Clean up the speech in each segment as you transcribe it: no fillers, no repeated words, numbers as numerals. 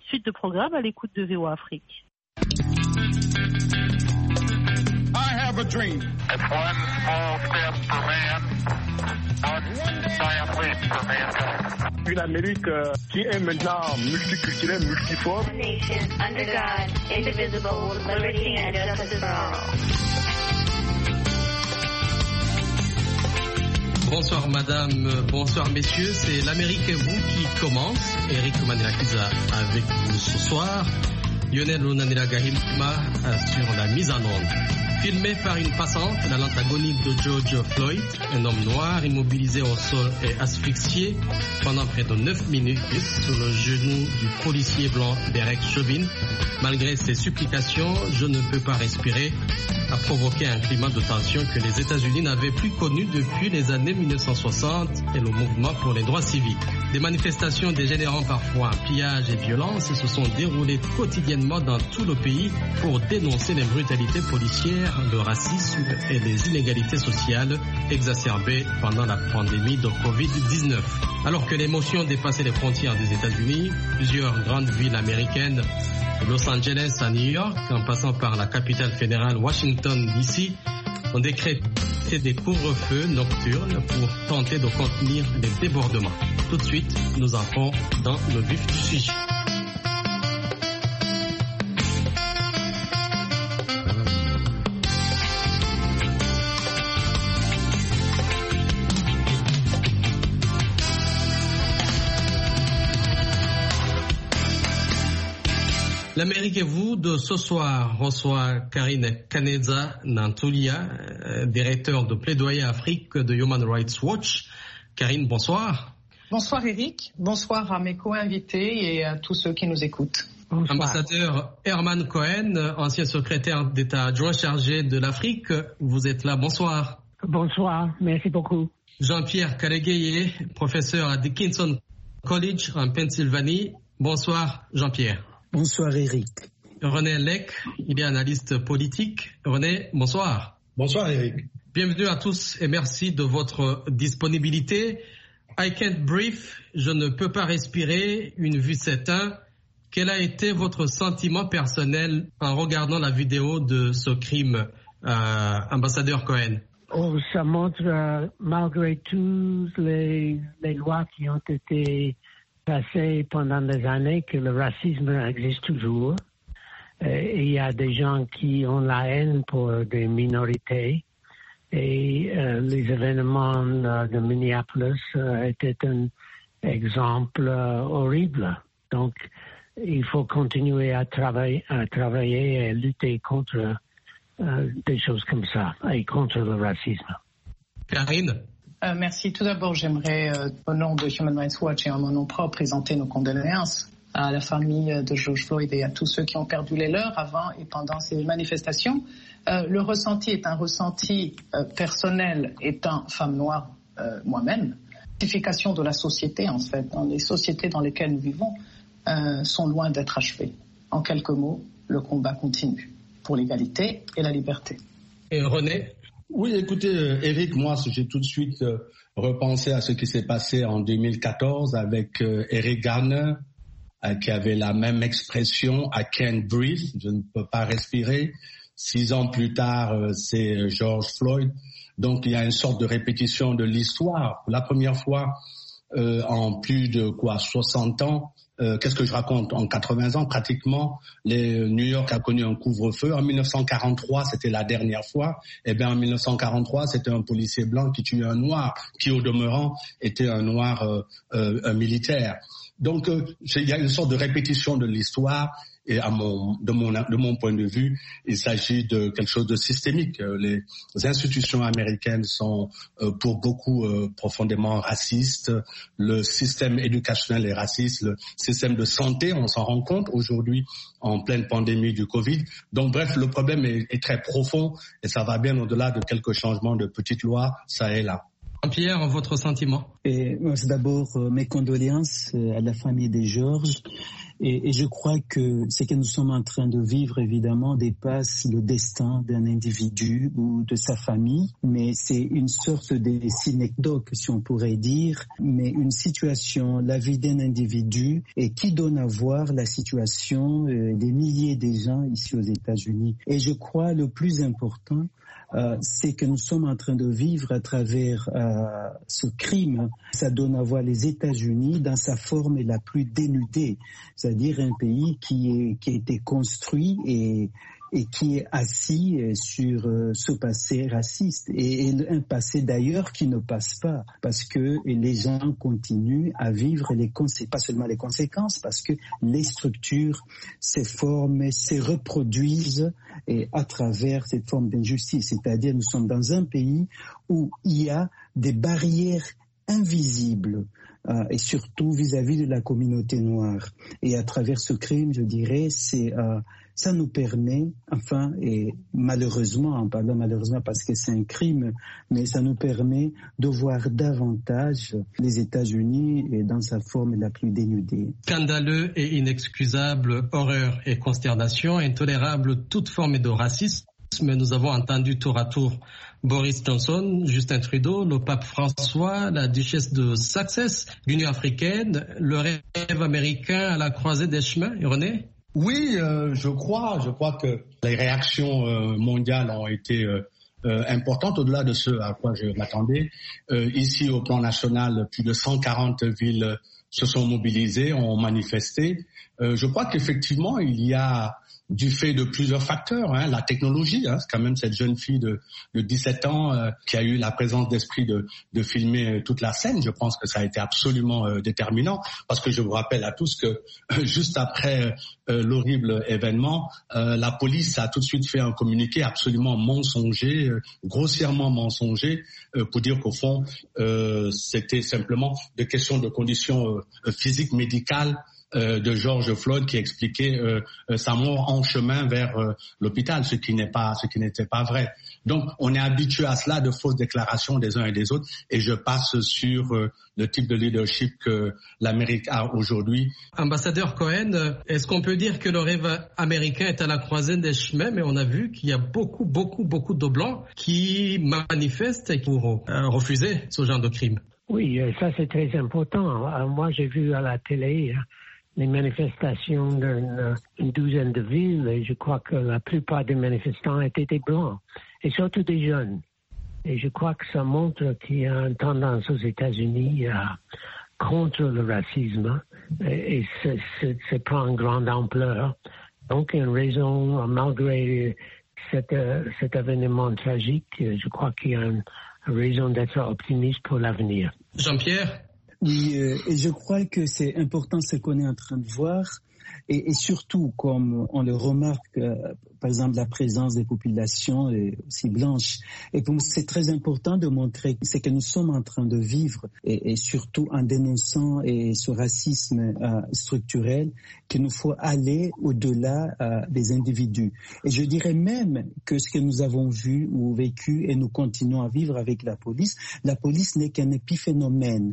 suite de programmes à l'écoute de VOA Afrique. I have a dream. It's one small step for man, one giant leap for mankind. Une Amérique qui est maintenant multiculturelle, multiforme. Nation under God, indivisible, with liberty and justice for all. Bonsoir madame, bonsoir messieurs, c'est l'Amérique et vous qui commence. Eric Manirakiza avec vous ce soir. Lionel Lunanila Gahima sur la mise en onde. Filmé par une passante, la lente agonie de George Floyd, un homme noir immobilisé au sol et asphyxié pendant près de 9 minutes sur le genou du policier blanc Derek Chauvin. Malgré ses supplications, je ne peux pas respirer, a provoqué un climat de tension que les États-Unis n'avaient plus connu depuis les années 1960 et le mouvement pour les droits civiques. Des manifestations dégénérant parfois en pillage et violence se sont déroulées quotidiennement dans tout le pays pour dénoncer les brutalités policières, le racisme et les inégalités sociales exacerbées pendant la pandémie de Covid-19. Alors que l'émotion dépassait les frontières des États-Unis, plusieurs grandes villes américaines, de Los Angeles à New York, en passant par la capitale fédérale Washington DC, ont décrété des couvre-feux nocturnes pour tenter de contenir les débordements. Tout de suite, nous entrons dans le vif du sujet. L'Amérique et vous de ce soir reçoit Karine Kaneza-Nantulia, directeur de plaidoyer Afrique de Human Rights Watch. Karine, bonsoir. Bonsoir Eric, bonsoir à mes co-invités et à tous ceux qui nous écoutent. Bonsoir. Ambassadeur Herman Cohen, ancien secrétaire d'État adjoint chargé de l'Afrique, vous êtes là, bonsoir. Bonsoir, merci beaucoup. Jean-Pierre Kalegeye, professeur à Dickinson College en Pennsylvanie, bonsoir Jean-Pierre. Bonsoir Eric. René Lec, il est analyste politique. René, bonsoir. Bonsoir Eric. Bienvenue à tous et merci de votre disponibilité. I can't breathe, je ne peux pas respirer, une vue s'éteint. Quel a été votre sentiment personnel en regardant la vidéo de ce crime, ambassadeur Cohen? Oh, ça montre, malgré toutes les lois qui ont été passées pendant des années, que le racisme existe toujours. Il y a des gens qui ont la haine pour des minorités. Et les événements de Minneapolis étaient un exemple horrible. Donc, il faut continuer à travailler et lutter contre des choses comme ça et contre le racisme. Karine? Merci. Tout d'abord, j'aimerais, au nom de Human Rights Watch et en mon nom propre, présenter nos condoléances à la famille de George Floyd et à tous ceux qui ont perdu les leurs avant et pendant ces manifestations. Le ressenti est un ressenti personnel, étant femme noire moi-même. L'identification de la société, en fait, dans les sociétés dans lesquelles nous vivons, sont loin d'être achevées. En quelques mots, le combat continue pour l'égalité et la liberté. Et René? Oui, écoutez, Eric, moi, j'ai tout de suite repensé à ce qui s'est passé en 2014 avec Eric Garner, qui avait la même expression, I can't breathe, je ne peux pas respirer. 6 ans plus tard, c'est George Floyd. Donc, il y a une sorte de répétition de l'histoire. Pour la première fois, en plus de 60 ans, qu'est-ce que je raconte? En 80 ans, pratiquement, New York a connu un couvre-feu. En 1943, c'était la dernière fois. Eh bien, en 1943, c'était un policier blanc qui tuait un noir, qui au demeurant était un noir, un militaire. Donc, il y a une sorte de répétition de l'histoire. Et de mon point de vue, il s'agit de quelque chose de systémique. Les institutions américaines sont pour beaucoup profondément racistes. Le système éducationnel est raciste. Le système de santé, on s'en rend compte aujourd'hui en pleine pandémie du Covid. Donc bref, le problème est très profond et ça va bien au-delà de quelques changements de petites lois, ça et là. Pierre, votre sentiment? Moi, c'est d'abord mes condoléances à la famille de Georges Et je crois que ce que nous sommes en train de vivre, évidemment, dépasse le destin d'un individu ou de sa famille, mais c'est une sorte de synecdoque, si on pourrait dire, mais une situation, la vie d'un individu, et qui donne à voir la situation des milliers de gens ici aux États-Unis. Et je crois le plus important, c'est que nous sommes en train de vivre à travers ce crime. Ça donne à voir les États-Unis dans sa forme la plus dénudée, c'est-à-dire un pays qui a été construit et qui est assis sur ce passé raciste et un passé d'ailleurs qui ne passe pas parce que les gens continuent à vivre pas seulement les conséquences, parce que les structures se forment, se reproduisent et à travers cette forme d'injustice. C'est-à-dire nous sommes dans un pays où il y a des barrières invisibles et surtout vis-à-vis de la communauté noire. Et à travers ce crime, je dirais, ça nous permet, enfin, et malheureusement, en parlant malheureusement parce que c'est un crime, mais ça nous permet de voir davantage les États-Unis dans sa forme la plus dénudée. Scandaleux et inexcusable, horreur et consternation, intolérable toute forme de racisme. Nous avons entendu tour à tour Boris Johnson, Justin Trudeau, le pape François, la duchesse de Sussex, l'Union africaine, le rêve américain à la croisée des chemins. René ? Oui, je crois que les réactions mondiales ont été importantes au-delà de ce à quoi je m'attendais. Ici, au plan national, plus de 140 villes se sont mobilisées, ont manifesté. Je crois qu'effectivement, il y a du fait de plusieurs facteurs, la technologie, c'est quand même cette jeune fille de 17 ans qui a eu la présence d'esprit de filmer toute la scène. Je pense que ça a été absolument déterminant, parce que je vous rappelle à tous que juste après l'horrible événement, la police a tout de suite fait un communiqué absolument mensonger, grossièrement mensonger, pour dire qu'au fond, c'était simplement des questions de conditions physiques, médicales, de George Floyd qui expliquait sa mort en chemin vers l'hôpital, ce qui n'était pas vrai. Donc, on est habitué à cela, de fausses déclarations des uns et des autres, et je passe sur le type de leadership que l'Amérique a aujourd'hui. Ambassadeur Cohen, est-ce qu'on peut dire que le rêve américain est à la croisée des chemins, mais on a vu qu'il y a beaucoup de Blancs qui manifestent et qui vont refuser ce genre de crime? Oui, ça c'est très important. Moi, j'ai vu à la télé les manifestations d'une douzaine de villes, et je crois que la plupart des manifestants étaient des Blancs, et surtout des jeunes. Et je crois que ça montre qu'il y a une tendance aux États-Unis contre le racisme, et ça prend une grande ampleur. Donc, il y a une raison, malgré cet événement tragique, je crois qu'il y a une raison d'être optimiste pour l'avenir. Jean-Pierre? Oui, et je crois que c'est important ce qu'on est en train de voir, et surtout comme on le remarque, par exemple la présence des populations aussi blanches. Et pour moi, c'est très important de montrer ce que nous sommes en train de vivre, et surtout en dénonçant ce racisme structurel, qu'il nous faut aller au-delà des individus. Et je dirais même que ce que nous avons vu ou vécu, et nous continuons à vivre avec la police n'est qu'un épiphénomène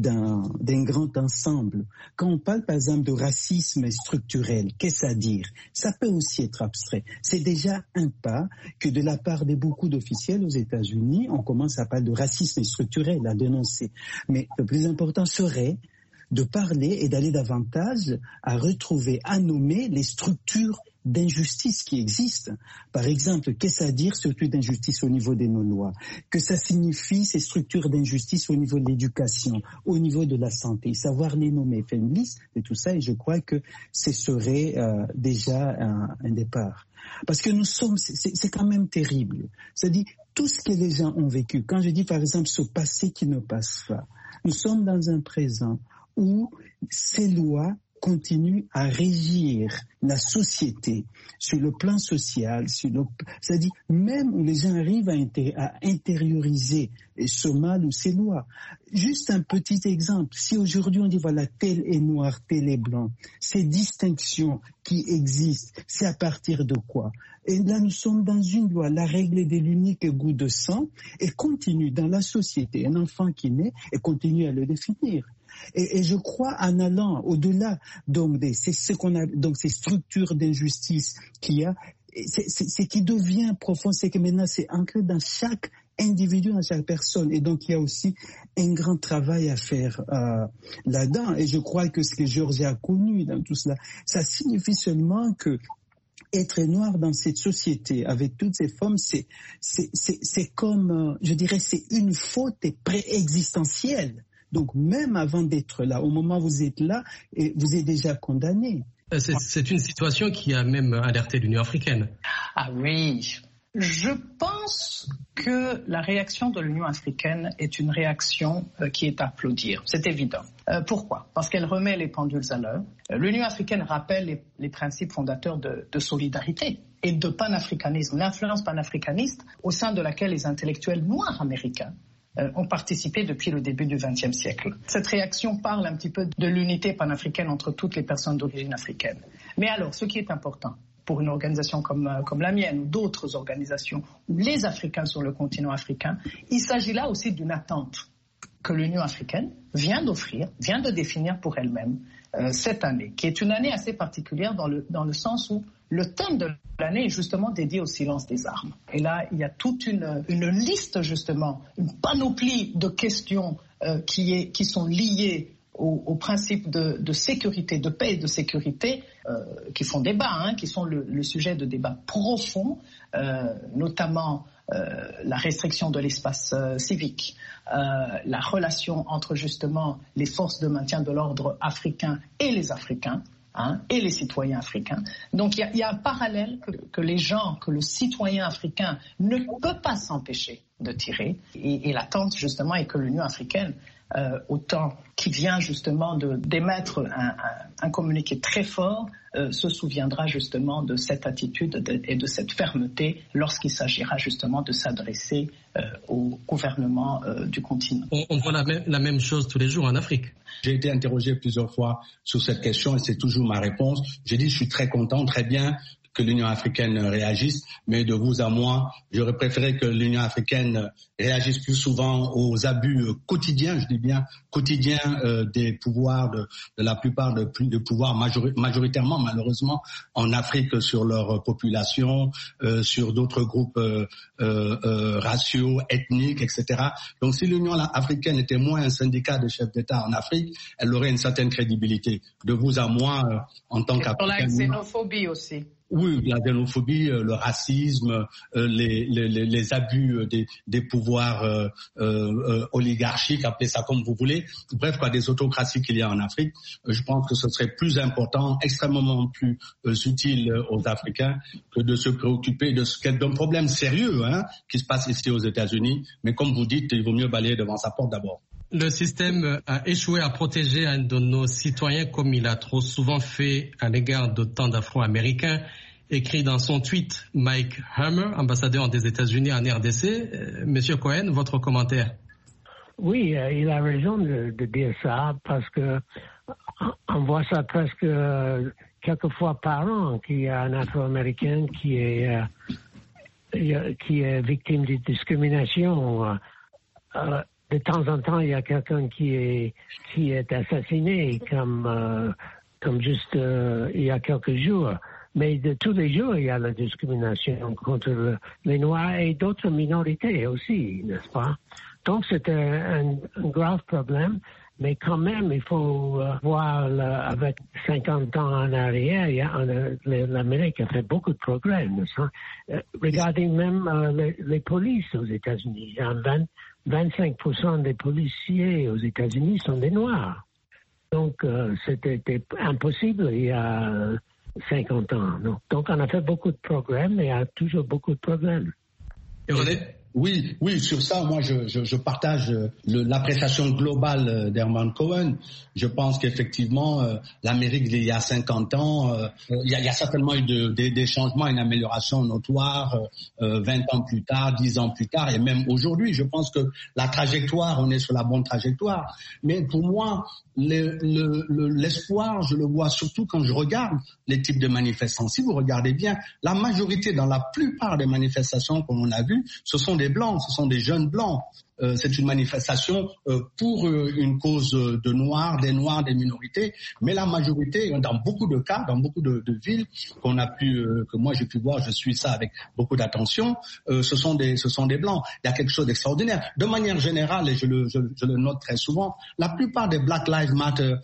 d'un grand ensemble. Quand on parle par exemple de racisme structurel, qu'est-ce à dire? Ça peut aussi être abstrait. C'est déjà un pas que de la part de beaucoup d'officiels aux États-Unis, on commence à parler de racisme structurel, à dénoncer. Mais le plus important serait de parler et d'aller davantage à retrouver, à nommer les structures d'injustice qui existent. Par exemple, qu'est-ce à dire surtout d'injustice au niveau de nos lois? Que ça signifie ces structures d'injustice au niveau de l'éducation, au niveau de la santé, savoir les nommer, faire une liste de tout ça, et je crois que ce serait déjà un départ. Parce que c'est quand même terrible. C'est-à-dire, tout ce que les gens ont vécu, quand je dis par exemple ce passé qui ne passe pas, nous sommes dans un présent où ces lois continue à régir la société sur le plan social, c'est-à-dire même où les gens arrivent à intérioriser ce mal ou ces lois. Juste un petit exemple, si aujourd'hui on dit voilà, tel est noir, tel est blanc, ces distinctions qui existent, c'est à partir de quoi? Et là nous sommes dans une loi, la règle est de l'unique goût de sang, et continue dans la société, un enfant qui naît et continue à le définir. Et je crois en allant au-delà donc c'est ce qu'on a donc ces structures d'injustice qu'il y a, c'est qui devient profond, c'est que maintenant c'est ancré dans chaque individu, dans chaque personne, et donc il y a aussi un grand travail à faire là-dedans. Et je crois que ce que Georgia a connu dans tout cela, ça signifie seulement que être noir dans cette société avec toutes ces formes, c'est comme, je dirais, c'est une faute préexistentielle. Donc même avant d'être là, au moment où vous êtes là, vous êtes déjà condamné. C'est une situation qui a même alerté l'Union africaine. Ah oui, je pense que la réaction de l'Union africaine est une réaction qui est à applaudir, c'est évident. Pourquoi ? Parce qu'elle remet les pendules à l'heure. L'Union africaine rappelle les principes fondateurs de solidarité et de panafricanisme, l'influence panafricaniste au sein de laquelle les intellectuels noirs américains ont participé depuis le début du XXe siècle. Cette réaction parle un petit peu de l'unité panafricaine entre toutes les personnes d'origine africaine. Mais alors, ce qui est important pour une organisation comme la mienne ou d'autres organisations, ou les Africains sur le continent africain, il s'agit là aussi d'une attente que l'Union africaine vient de définir pour elle-même cette année, qui est une année assez particulière dans le sens où le thème de l'année est justement dédié au silence des armes. Et là, il y a toute une liste justement, une panoplie de questions qui sont liées aux principes de sécurité, de paix et de sécurité qui font débat, qui sont le sujet de débats profonds, notamment la restriction de l'espace civique, la relation entre justement les forces de maintien de l'ordre africains et les Africains, et les citoyens africains. Donc il y a un parallèle que le citoyen africain ne peut pas s'empêcher de tirer. Et l'attente justement est que l'Union africaine, autant qui vient justement d'émettre un communiqué très fort, se souviendra justement de cette attitude et de cette fermeté lorsqu'il s'agira justement de s'adresser au gouvernement du continent. On voit la même chose tous les jours en Afrique. J'ai été interrogé plusieurs fois sur cette question et c'est toujours ma réponse. J'ai dit je suis très content, très bien que l'Union africaine réagisse, mais de vous à moi, j'aurais préféré que l'Union africaine réagisse plus souvent aux abus quotidiens, je dis bien quotidiens, des pouvoirs de la plupart de pouvoirs majoritairement malheureusement en Afrique sur leur population, sur d'autres groupes raciaux, ethniques, etc. Donc si l'Union africaine était moins un syndicat de chefs d'État en Afrique, elle aurait une certaine crédibilité. De vous à moi, en tant qu'Africain. Pour la xénophobie aussi. Oui, la xénophobie, le racisme, les abus des pouvoirs oligarchiques, appelez ça comme vous voulez. Bref, des autocraties qu'il y a en Afrique. Je pense que ce serait plus important, extrêmement plus utile aux Africains que de se préoccuper d'un problème sérieux qui se passe ici aux États-Unis. Mais comme vous dites, il vaut mieux balayer devant sa porte d'abord. Le système a échoué à protéger un de nos citoyens comme il a trop souvent fait à l'égard de tant d'Afro-Américains, écrit dans son tweet Mike Hammer, ambassadeur des États-Unis en RDC. Monsieur Cohen, votre commentaire? Oui, il a raison de dire ça parce que on voit ça presque quelques fois par an qu'il y a un Afro-Américain qui est victime de discrimination. De temps en temps, il y a quelqu'un qui est assassiné, comme juste il y a quelques jours. Mais de tous les jours, il y a la discrimination contre les Noirs et d'autres minorités aussi, n'est-ce pas? Donc, c'est un grave problème. Mais quand même, il faut voir avec 50 ans en arrière, l'Amérique a fait beaucoup de progrès, n'est-ce pas? Regardez même les polices aux États-Unis. 25% des policiers aux États-Unis sont des Noirs. Donc, c'était impossible il y a 50 ans. Non. Donc, on a fait beaucoup de progrès, mais il y a toujours beaucoup de problèmes. Et René? Oui, sur ça, moi, je partage l'appréciation globale d'Herman Cohen. Je pense qu'effectivement, l'Amérique, il y a 50 ans, il y a certainement eu des changements, une amélioration notoire, 20 ans plus tard, 10 ans plus tard, et même aujourd'hui. Je pense que la trajectoire, on est sur la bonne trajectoire. Mais pour moi, l'espoir, je le vois surtout quand je regarde les types de manifestants. Si vous regardez bien, la majorité, dans la plupart des manifestations qu'on a vues, ce sont des Blancs, ce sont des jeunes Blancs. c'est une manifestation pour une cause de Noirs, des minorités, mais la majorité, dans beaucoup de cas, dans beaucoup de villes que moi j'ai pu voir, je suis ça avec beaucoup d'attention, ce sont des Blancs. Il y a quelque chose d'extraordinaire. De manière générale, et je le note très souvent, la plupart des Black Lives Matter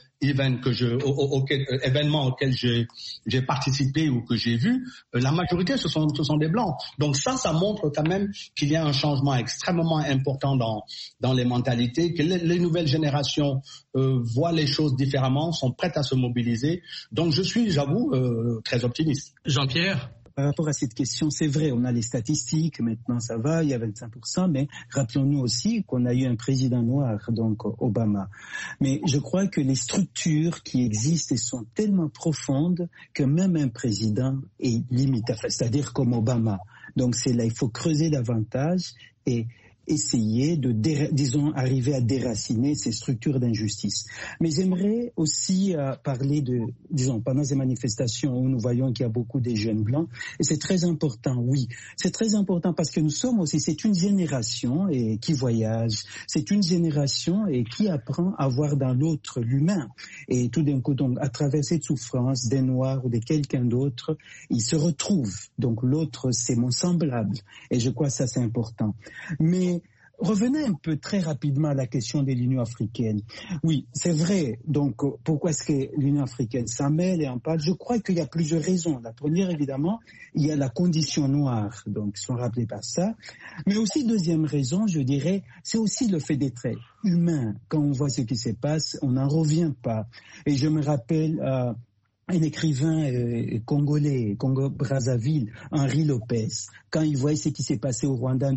événements auxquels j'ai participé ou que j'ai vu, la majorité ce sont des Blancs. Donc ça montre quand même qu'il y a un changement extrêmement important dans les mentalités, que les nouvelles générations voient les choses différemment, sont prêtes à se mobiliser. Donc je suis, j'avoue, très optimiste. Jean-Pierre? Par rapport à cette question, c'est vrai, on a les statistiques, maintenant ça va, il y a 25%, mais rappelons-nous aussi qu'on a eu un président noir, donc Obama. Mais je crois que les structures qui existent sont tellement profondes que même un président est limite, c'est-à-dire comme Obama. Donc c'est là, il faut creuser davantage et essayer de, arriver à déraciner ces structures d'injustice. Mais j'aimerais aussi parler pendant ces manifestations où nous voyons qu'il y a beaucoup de jeunes blancs, et c'est très important, oui, c'est très important parce que nous sommes aussi, c'est une génération qui voyage, c'est une génération qui apprend à voir dans l'autre l'humain, et tout d'un coup, donc, à travers cette souffrance des Noirs ou de quelqu'un d'autre, ils se retrouvent. Donc l'autre, c'est mon semblable, et je crois que ça c'est important. Mais revenez un peu très rapidement à la question de l'Union africaine. Oui, c'est vrai. Donc, pourquoi est-ce que l'Union africaine s'en mêle et en parle? Je crois qu'il y a plusieurs raisons. La première, évidemment, il y a la condition noire, donc ils sont rappelés par ça. Mais aussi, deuxième raison, je dirais, c'est aussi le fait d'être humain. Quand on voit ce qui se passe, on n'en revient pas. Et je me rappelle un écrivain congolais, Congo-Brazzaville, Henri Lopez, quand il voyait ce qui s'est passé au Rwanda en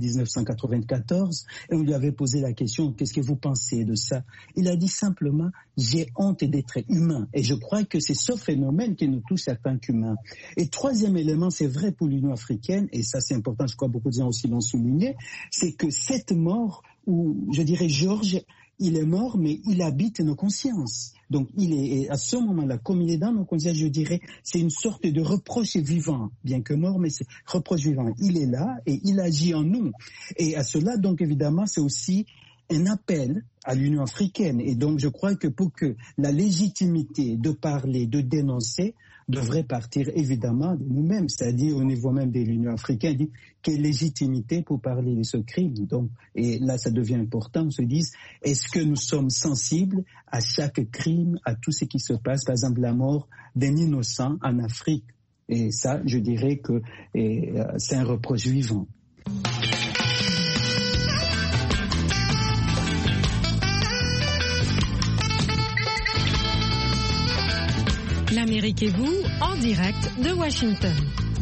1994, et on lui avait posé la question, qu'est-ce que vous pensez de ça? Il a dit simplement, j'ai honte d'être humain. Et je crois que c'est ce phénomène qui nous touche en tant qu'humains. Et troisième élément, c'est vrai pour l'Union africaine, et ça c'est important, je crois que beaucoup de gens aussi l'ont souligné, c'est que cette mort, où je dirais Georges, il est mort, mais il habite nos consciences. Donc, il est à ce moment-là, comme il est dans nos consciences, je dirais, c'est une sorte de reproche vivant, bien que mort, mais c'est reproche vivant. Il est là et il agit en nous. Et à cela, donc, évidemment, c'est aussi un appel à l'Union africaine. Et donc, je crois que pour que la légitimité de parler, de dénoncer, devrait partir évidemment de nous-mêmes, c'est-à-dire au niveau même de l'Union africaine, dit quelle légitimité pour parler de ce crime. Donc, et là, ça devient important. On se dit, est-ce que nous sommes sensibles à chaque crime, à tout ce qui se passe, par exemple la mort d'un innocent en Afrique? Et ça, je dirais que c'est un reproche vivant. L'Amérique et vous, en direct de Washington.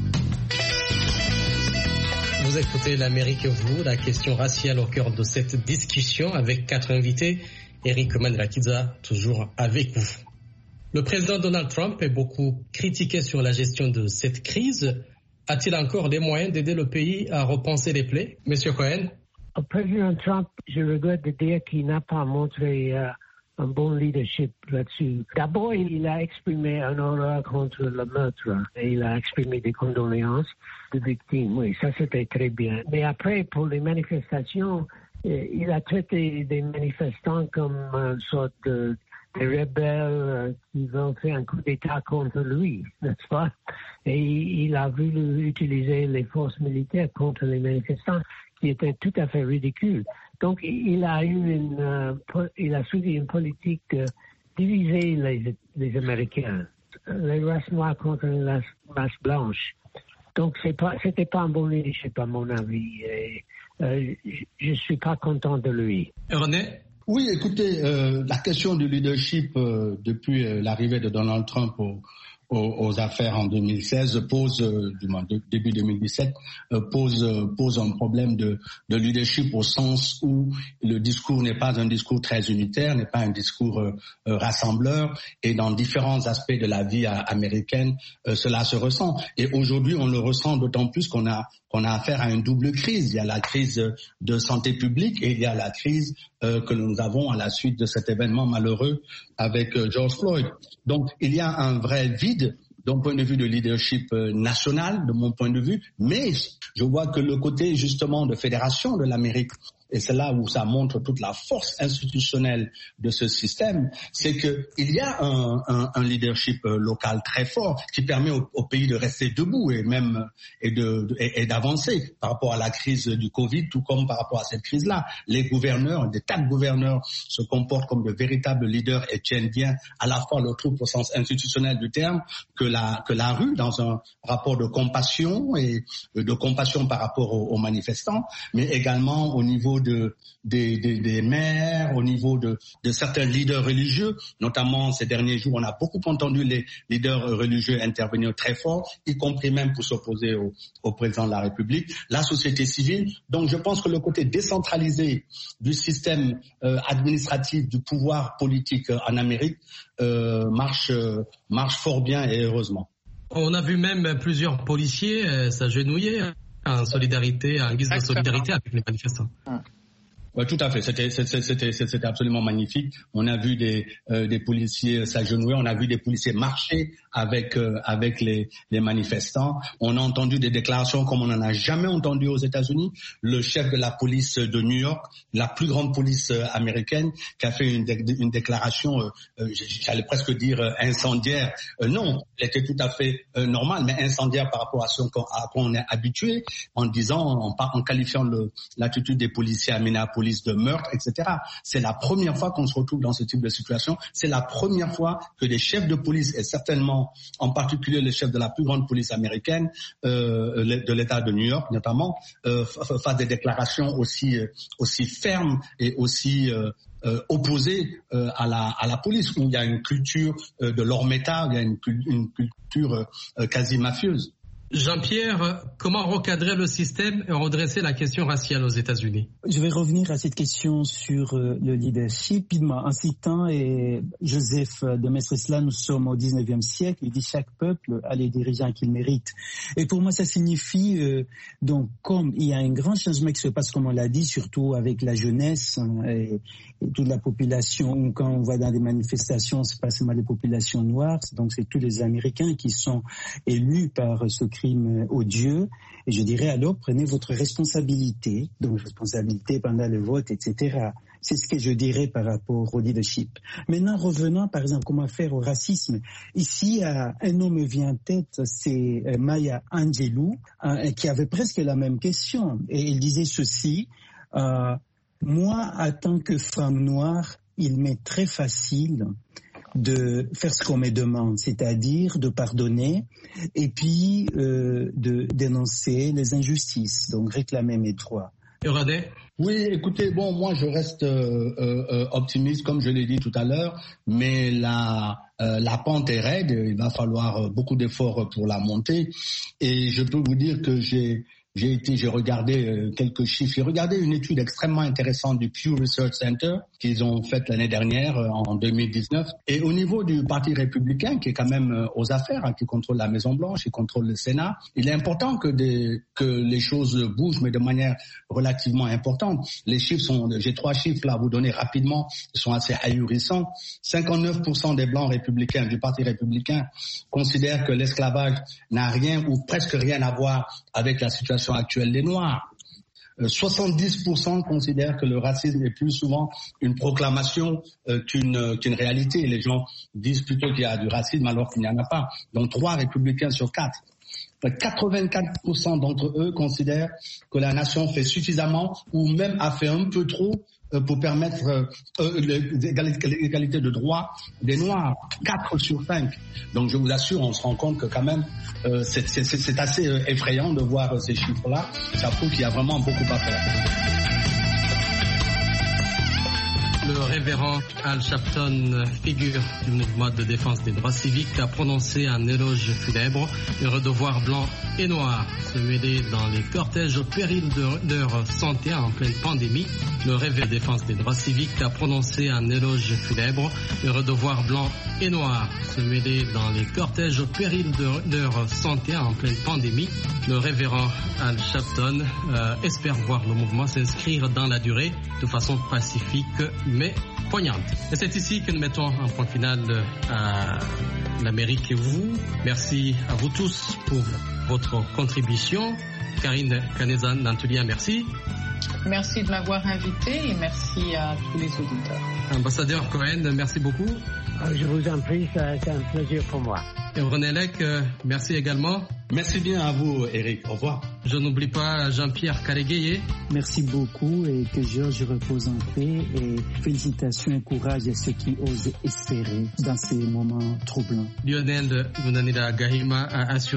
Vous écoutez l'Amérique et vous, la question raciale au cœur de cette discussion avec 4 invités. Eric Manirakiza, toujours avec vous. Le président Donald Trump est beaucoup critiqué sur la gestion de cette crise. A-t-il encore les moyens d'aider le pays à repenser les plaies? Monsieur Cohen? Le président Trump, je regrette de dire qu'il n'a pas montré un bon leadership là-dessus. D'abord, il a exprimé un horreur contre le meurtre et il a exprimé des condoléances de victimes. Oui, ça c'était très bien. Mais après, pour les manifestations, il a traité des manifestants comme une sorte de rebelles qui vont faire un coup d'État contre lui, n'est-ce pas? Et il a voulu utiliser les forces militaires contre les manifestants, qui était tout à fait ridicule. Donc, il a suivi une politique de diviser les Américains, les races noires contre les races blanches. Donc, c'était pas un bon leadership à mon avis. Et, je suis pas content de lui. René? Oui, écoutez, la question du leadership depuis l'arrivée de Donald Trump aux affaires en 2016 début 2017 pose un problème de leadership au sens où le discours n'est pas un discours très unitaire, n'est pas un discours rassembleur, et dans différents aspects de la vie américaine, cela se ressent. Et aujourd'hui, on le ressent d'autant plus qu'on a affaire à une double crise. Il y a la crise de santé publique et il y a la crise que nous avons à la suite de cet événement malheureux avec George Floyd. Donc, il y a un vrai vide d'un point de vue de leadership national, de mon point de vue, mais je vois que le côté justement de fédération de l'Amérique et c'est là où ça montre toute la force institutionnelle de ce système, c'est que il y a un leadership local très fort qui permet au pays de rester debout et même et d'avancer par rapport à la crise du Covid, tout comme par rapport à cette crise-là. Les gouverneurs, des 4 gouverneurs se comportent comme de véritables leaders et tiennent bien à la fois le troupe au sens institutionnel du terme que la rue, dans un rapport de compassion et de compassion par rapport aux manifestants, mais également au niveau des maires, au niveau de certains leaders religieux. Notamment ces derniers jours, on a beaucoup entendu les leaders religieux intervenir très fort, y compris même pour s'opposer au président de la République, la société civile. Donc je pense que le côté décentralisé du système administratif, du pouvoir politique en Amérique marche fort bien et heureusement. On a vu même plusieurs policiers s'agenouiller en solidarité, en guise de solidarité avec les manifestants. Oui, tout à fait. C'était absolument magnifique. On a vu des policiers s'agenouiller, on a vu des policiers marcher avec les manifestants. On a entendu des déclarations comme on n'en a jamais entendu aux États-Unis. Le chef de la police de New York, la plus grande police américaine, qui a fait une déclaration, j'allais presque dire incendiaire. Non, elle était tout à fait normale, mais incendiaire par rapport à ce à quoi on est habitué, en disant, en qualifiant l'attitude des policiers à Minneapolis de meurtre, etc. C'est la première fois qu'on se retrouve dans ce type de situation. C'est la première fois que des chefs de police, et certainement en particulier le chef de la plus grande police américaine, de l'État de New York notamment, fassent des déclarations aussi fermes et aussi opposées à la police, où il y a une culture de l'hormeta, il y a une culture quasi mafieuse. Jean-Pierre, comment recadrer le système et redresser la question raciale aux États-Unis? Je vais revenir à cette question sur le leadership. En citant Joseph de Maistre-Isla, nous sommes au 19e siècle. Il dit chaque peuple a les dirigeants qu'il mérite. Et pour moi, ça signifie, donc, comme il y a un grand changement qui se passe, comme on l'a dit, surtout avec la jeunesse et toute la population. Quand on va dans des manifestations, c'est pas seulement les populations noires, donc c'est tous les Américains qui sont élus par ce crime odieux. Et je dirais alors, prenez votre responsabilité, donc responsabilité pendant le vote, etc. C'est ce que je dirais par rapport au leadership. Maintenant, revenons par exemple comment faire au racisme. Ici, un nom me vient en tête, c'est Maya Angelou, qui avait presque la même question. Et il disait ceci, moi, en tant que femme noire, il m'est très facile de faire ce qu'on me demande, c'est-à-dire de pardonner et puis de dénoncer les injustices, donc réclamer mes droits. Oui, écoutez, moi je reste optimiste comme je l'ai dit tout à l'heure, mais la pente est raide, il va falloir beaucoup d'efforts pour la monter, et je peux vous dire que j'ai regardé quelques chiffres. J'ai regardé une étude extrêmement intéressante du Pew Research Center qu'ils ont faite l'année dernière, en 2019. Et au niveau du Parti républicain, qui est quand même aux affaires, qui contrôle la Maison-Blanche, qui contrôle le Sénat, il est important que les choses bougent, mais de manière relativement importante. Les chiffres j'ai 3 chiffres là à vous donner rapidement, ils sont assez ahurissants. 59% des blancs républicains, du Parti républicain, considèrent que l'esclavage n'a rien ou presque rien à voir avec la situation actuelle des Noirs. 70% considèrent que le racisme est plus souvent une proclamation qu'une réalité. Les gens disent plutôt qu'il y a du racisme alors qu'il n'y en a pas. Donc 3 républicains sur 4. 84% d'entre eux considèrent que la nation fait suffisamment ou même a fait un peu trop pour permettre l'égalité de droit des Noirs. 4 sur 5. Donc je vous assure, on se rend compte que quand même c'est assez effrayant de voir ces chiffres-là. Ça prouve qu'il y a vraiment beaucoup à faire. Le révérend Al Sharpton, figure du mouvement de défense des droits civiques, a prononcé un éloge funèbre. Les devoirs blancs et noirs se mêler dans les cortèges au péril de leur santé en pleine pandémie. Le révérend de défense des droits civiques a prononcé un éloge funèbre. Les devoirs blancs et noirs se mêler dans les cortèges au péril de leur santé en pleine pandémie. Le révérend Al Sharpton espère voir le mouvement s'inscrire dans la durée de façon pacifique mais poignante. Et c'est ici que nous mettons un point final à l'Amérique et vous. Merci à vous tous pour votre contribution. Karine Canezan d'Antulia, merci. Merci de m'avoir invité et merci à tous les auditeurs. Ambassadeur Cohen, merci beaucoup. Je vous en prie, c'est un plaisir pour moi. Et René Lec, merci également. Merci bien à vous, Eric. Au revoir. Je n'oublie pas Jean-Pierre Carégueye. Merci beaucoup et que Georges repose en paix et félicitations et courage à ceux qui osent espérer dans ces moments troublants. Lionel Lunanila Gahima a assuré